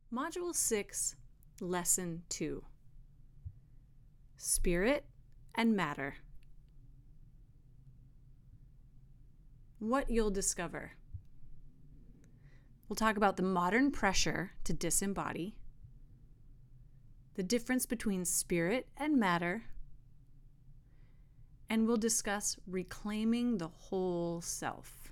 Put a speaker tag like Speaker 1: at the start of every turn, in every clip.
Speaker 1: Module 6, Lesson 2. Spirit and Matter. What you'll discover. We'll talk about the modern pressure to disembody, the difference between spirit and matter, and we'll discuss reclaiming the whole self.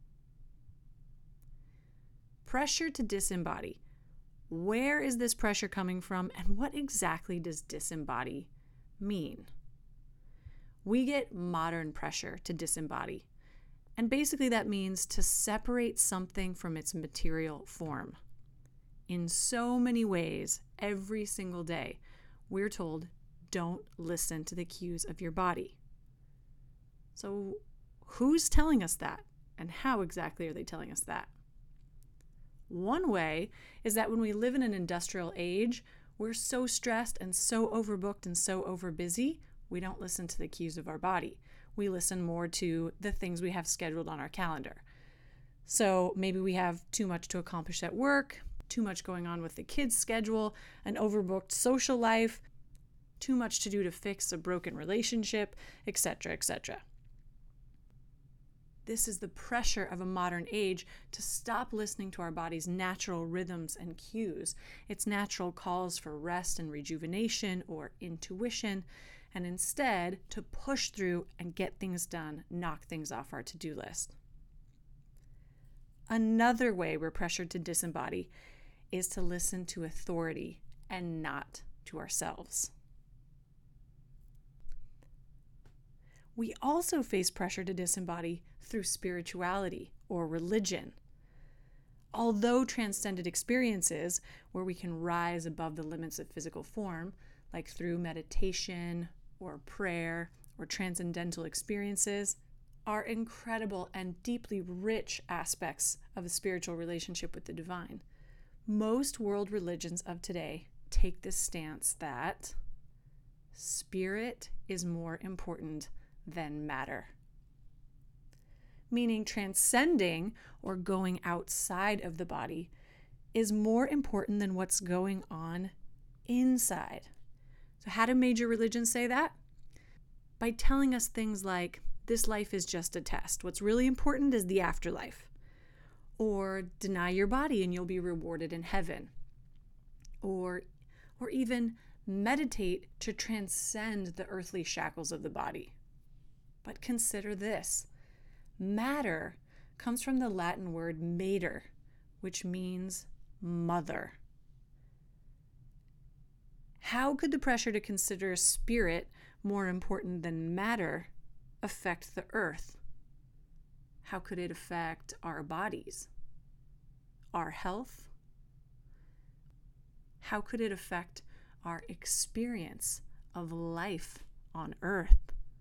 Speaker 1: Pressure to disembody. Where is this pressure coming from, and what exactly does disembody mean? We get modern pressure to disembody, and basically that means to separate something from its material form. In so many ways, every single day, we're told, don't listen to the cues of your body. So who's telling us that, and how exactly are they telling us that? One way is that when we live in an industrial age, we're so stressed and so overbooked and so overbusy, we don't listen to the cues of our body. We listen more to the things we have scheduled on our calendar. So maybe we have too much to accomplish at work, too much going on with the kids' schedule, an overbooked social life, too much to do to fix a broken relationship, etc., etc. This is the pressure of a modern age to stop listening to our body's natural rhythms and cues, its natural calls for rest and rejuvenation or intuition, and instead to push through and get things done, knock things off our to-do list. Another way we're pressured to disembody is to listen to authority and not to ourselves. We also face pressure to disembody through spirituality or religion. Although transcendent experiences where we can rise above the limits of physical form, like through meditation or prayer or transcendental experiences, are incredible and deeply rich aspects of a spiritual relationship with the divine, most world religions of today take this stance that spirit is more important than matter. Meaning transcending or going outside of the body is more important than what's going on inside. So how do major religions say that? By telling us things like, this life is just a test. What's really important is the afterlife. Or deny your body and you'll be rewarded in heaven. Or even meditate to transcend the earthly shackles of the body. But consider this. Matter comes from the Latin word mater, which means mother. How could the pressure to consider spirit more important than matter affect the earth? How could it affect our bodies, our health? How could it affect our experience of life on earth?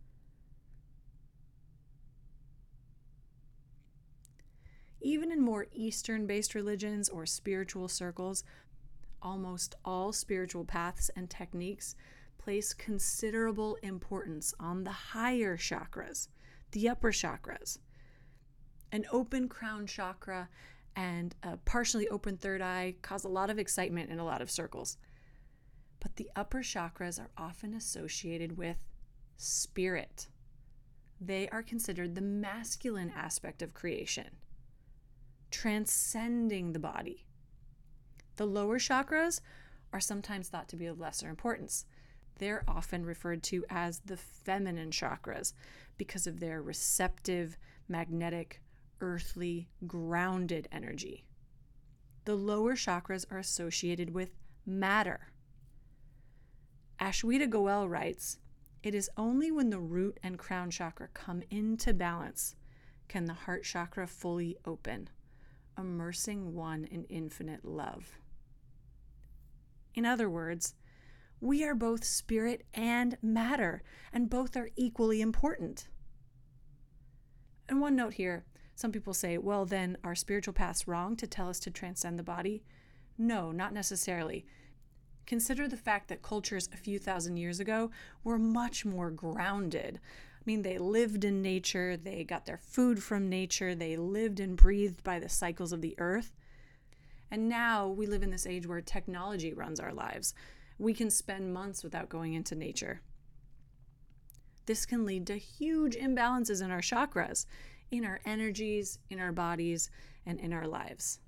Speaker 1: Even in more Eastern-based religions or spiritual circles, almost all spiritual paths and techniques place considerable importance on the higher chakras, the upper chakras. An open crown chakra and a partially open third eye cause a lot of excitement in a lot of circles. But the upper chakras are often associated with spirit. They are considered the masculine aspect of creation, transcending the body. The lower chakras are sometimes thought to be of lesser importance. They're often referred to as the feminine chakras because of their receptive, magnetic, earthly, grounded energy. The lower chakras are associated with matter. Ashwita Goel writes, "It is only when the root and crown chakra come into balance can the heart chakra fully open, immersing one in infinite love." In other words, we are both spirit and matter, and both are equally important. And one note here, some people say, well, then are spiritual paths wrong to tell us to transcend the body? No, not necessarily. Consider the fact that cultures a few thousand years ago were much more grounded. I mean, they lived in nature, they got their food from nature, they lived and breathed by the cycles of the earth. And now we live in this age where technology runs our lives. We can spend months without going into nature. This can lead to huge imbalances in our chakras, in our energies, in our bodies, and in our lives.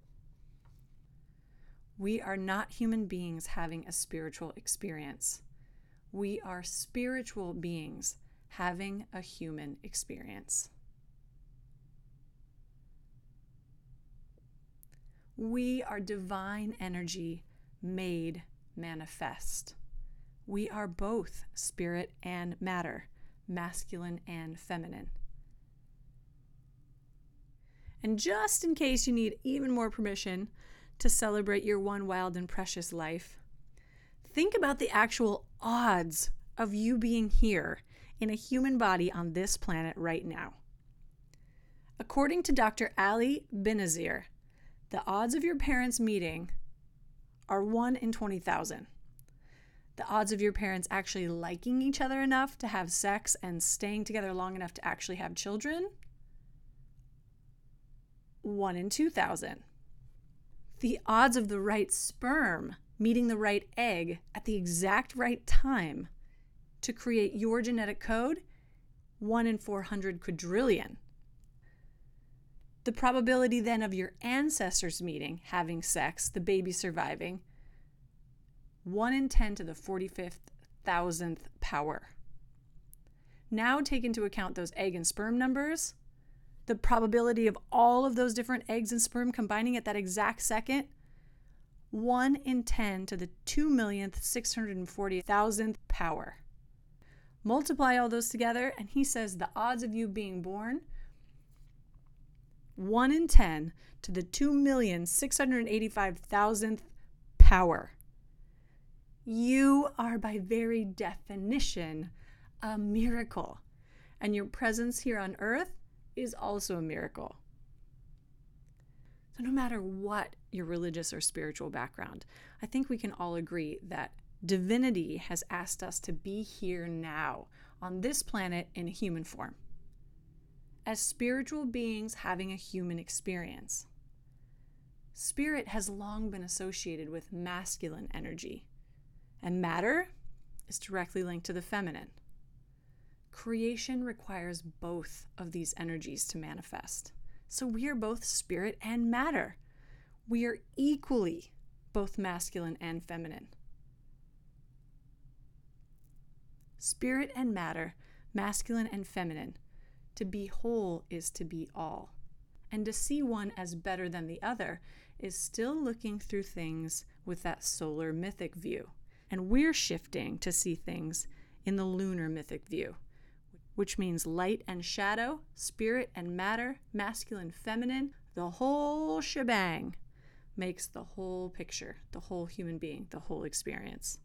Speaker 1: We are not human beings having a spiritual experience. We are spiritual beings having a human experience. We are divine energy made manifest. We are both spirit and matter, masculine and feminine. And just in case you need even more permission to celebrate your one wild and precious life, think about the actual odds of you being here in a human body on this planet right now. According to Dr. Ali Benazir, the odds of your parents meeting are 1 in 20,000. The odds of your parents actually liking each other enough to have sex and staying together long enough to actually have children, 1 in 2,000. The odds of the right sperm meeting the right egg at the exact right time to create your genetic code, 1 in 400 quadrillion. The probability then of your ancestors meeting, having sex, the baby surviving, 1 in 10 to the 45th thousandth power. Now take into account those egg and sperm numbers, the probability of all of those different eggs and sperm combining at that exact second, 1 in 10 to the 2,640,000th power. Multiply all those together, and he says the odds of you being born, 1 in 10 to the 2,685,000th power. You are by very definition a miracle, and your presence here on earth is also a miracle. So no matter what your religious or spiritual background, I think we can all agree that divinity has asked us to be here now on this planet in a human form, as spiritual beings having a human experience. Spirit has long been associated with masculine energy, and matter is directly linked to the feminine. Creation requires both of these energies to manifest. So we are both spirit and matter. We are equally both masculine and feminine. Spirit and matter, masculine and feminine. To be whole is to be all. And to see one as better than the other is still looking through things with that solar mythic view. And we're shifting to see things in the lunar mythic view, which means light and shadow, spirit and matter, masculine, feminine, the whole shebang makes the whole picture, the whole human being, the whole experience.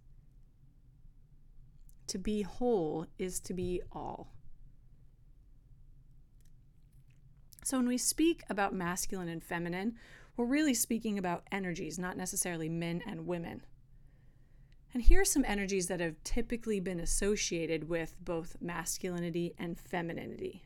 Speaker 1: To be whole is to be all. So when we speak about masculine and feminine, we're really speaking about energies, not necessarily men and women. And here are some energies that have typically been associated with both masculinity and femininity.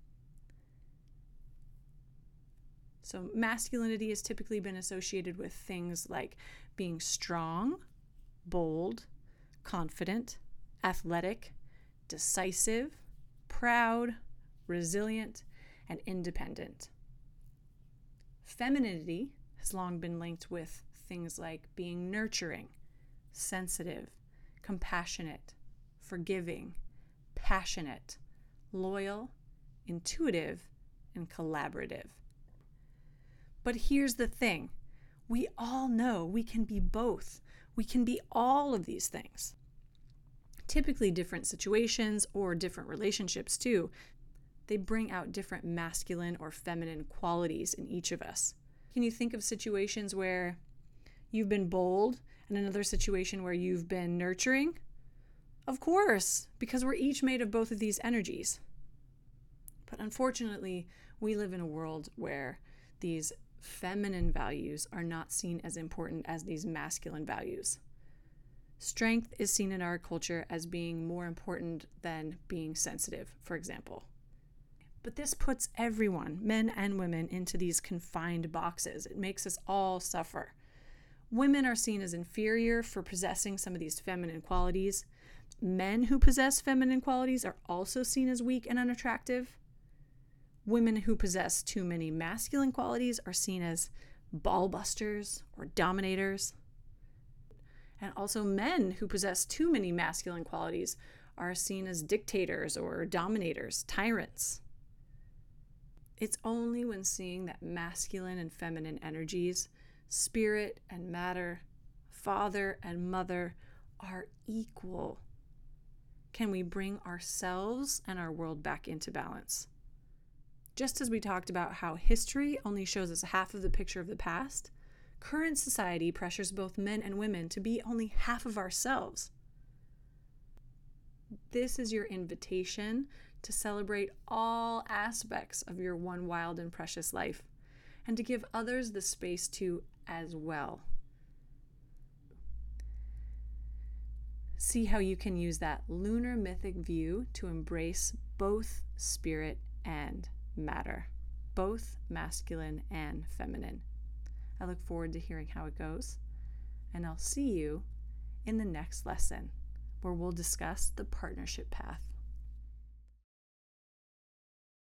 Speaker 1: So masculinity has typically been associated with things like being strong, bold, confident, athletic, decisive, proud, resilient, and independent. Femininity has long been linked with things like being nurturing, sensitive, compassionate, forgiving, passionate, loyal, intuitive, and collaborative. But here's the thing. We all know we can be both. We can be all of these things. Typically different situations or different relationships too, they bring out different masculine or feminine qualities in each of us. Can you think of situations where you've been bold and another situation where you've been nurturing? Of course, because we're each made of both of these energies. But unfortunately, we live in a world where these feminine values are not seen as important as these masculine values. Strength is seen in our culture as being more important than being sensitive, for example. But this puts everyone, men and women, into these confined boxes. It makes us all suffer. Women are seen as inferior for possessing some of these feminine qualities. Men who possess feminine qualities are also seen as weak and unattractive. Women who possess too many masculine qualities are seen as ballbusters or dominators. And also men who possess too many masculine qualities are seen as dictators or dominators, tyrants. It's only when seeing that masculine and feminine energies, spirit and matter, father and mother, are equal can we bring ourselves and our world back into balance. Just as we talked about how history only shows us half of the picture of the past, current society pressures both men and women to be only half of ourselves. This is your invitation to celebrate all aspects of your one wild and precious life, and to give others the space to as well. See how you can use that lunar mythic view to embrace both spirit and matter, both masculine and feminine. I look forward to hearing how it goes, and I'll see you in the next lesson, where we'll discuss the partnership path.